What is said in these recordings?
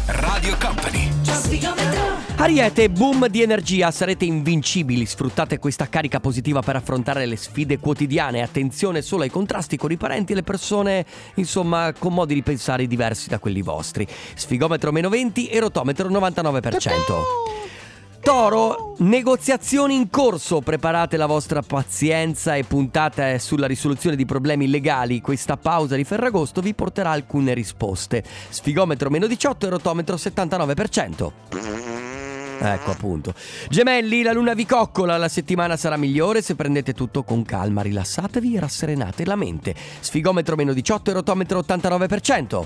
Radio Company. Ariete, boom di energia, sarete invincibili, sfruttate questa carica positiva per affrontare le sfide quotidiane, attenzione solo ai contrasti con i parenti e le persone, insomma, con modi di pensare diversi da quelli vostri. Sfigometro meno 20 e rotometro 99%. Toro, negoziazioni in corso, preparate la vostra pazienza e puntate sulla risoluzione di problemi legali. Questa pausa di Ferragosto vi porterà alcune risposte. Sfigometro meno 18 e rotometro 79%. Ecco appunto. Gemelli, la luna vi coccola, la settimana sarà migliore se prendete tutto con calma, rilassatevi e rasserenate la mente. Sfigometro meno 18 e rotometro 89%.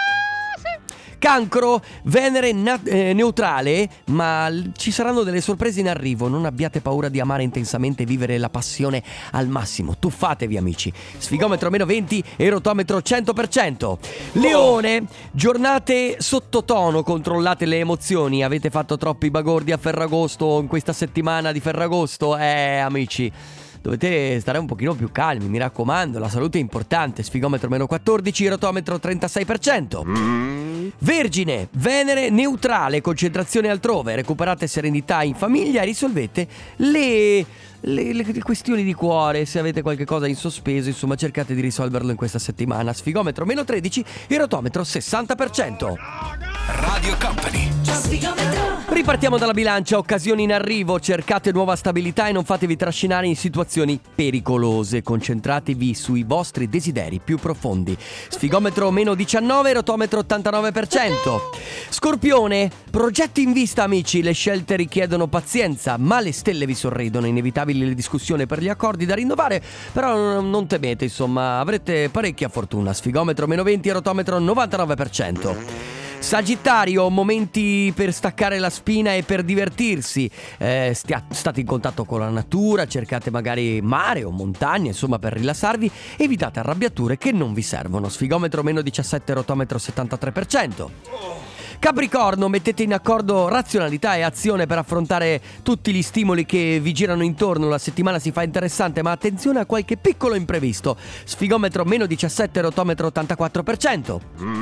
Cancro, Venere neutrale, ma ci saranno delle sorprese in arrivo. Non abbiate paura di amare intensamente e vivere la passione al massimo. Tuffatevi, amici. Sfigometro meno 20 e rotometro 100%. Leone, giornate sottotono, controllate le emozioni. Avete fatto troppi bagordi a Ferragosto in questa settimana di Ferragosto? Amici, dovete stare un pochino più calmi, mi raccomando, la salute è importante. Sfigometro meno 14, rotometro 36%. Vergine, Venere neutrale, concentrazione altrove, recuperate serenità in famiglia e risolvete le questioni di cuore. Se avete qualche cosa in sospeso, insomma, cercate di risolverlo in questa settimana. Sfigometro meno 13 e rotometro 60%. Radio Company. Ripartiamo dalla bilancia, occasioni in arrivo, cercate nuova stabilità e non fatevi trascinare in situazioni pericolose, concentratevi sui vostri desideri più profondi. Sfigometro meno 19, rotometro 89%. Scorpione, progetti in vista, amici, le scelte richiedono pazienza, ma le stelle vi sorridono, inevitabili le discussioni per gli accordi da rinnovare, però non temete, insomma, avrete parecchia fortuna. Sfigometro meno 20 e rotometro 99%. Sagittario, momenti per staccare la spina e per divertirsi. State in contatto con la natura, cercate magari mare o montagna, insomma, per rilassarvi. Evitate arrabbiature che non vi servono. Sfigometro meno 17, rotometro 73%. Capricorno, mettete in accordo razionalità e azione per affrontare tutti gli stimoli che vi girano intorno. La settimana si fa interessante, ma attenzione a qualche piccolo imprevisto. Sfigometro meno 17, rotometro 84%.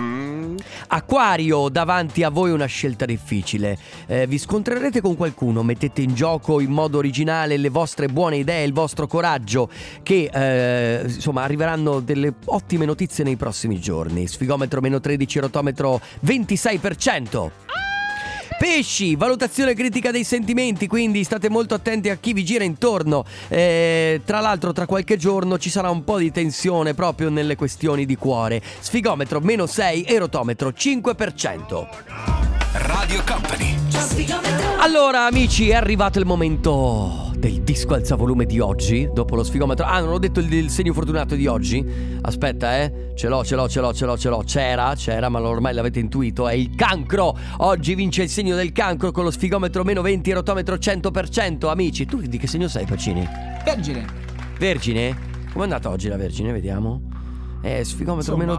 Acquario, davanti a voi una scelta difficile. Vi scontrerete con qualcuno, mettete in gioco in modo originale le vostre buone idee, il vostro coraggio, che insomma arriveranno delle ottime notizie nei prossimi giorni. Sfigometro meno 13, rotometro 26%. Pesci, valutazione critica dei sentimenti, quindi state molto attenti a chi vi gira intorno. Tra l'altro, tra qualche giorno ci sarà un po' di tensione proprio nelle questioni di cuore. Sfigometro meno 6 e rotometro 5%. Radio Company. Allora, amici, è arrivato il momento del disco alzavolume di oggi. Dopo lo sfigometro. Non ho detto il segno fortunato di oggi. Aspetta, ce l'ho. C'era, ma ormai l'avete intuito. È il cancro. Oggi vince il segno del cancro con lo sfigometro meno 20 e rotometro 100%. Amici, tu di che segno sei, Pacini? Vergine? Com'è andata oggi la Vergine? Vediamo. Sfigometro meno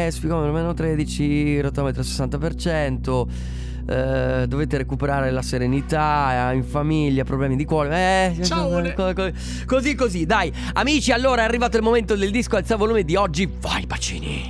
13, rotometro 60%. Dovete recuperare la serenità in famiglia, problemi di cuore. Così, dai. Amici, allora è arrivato il momento del disco alzavolume di oggi. Vai, Pacini.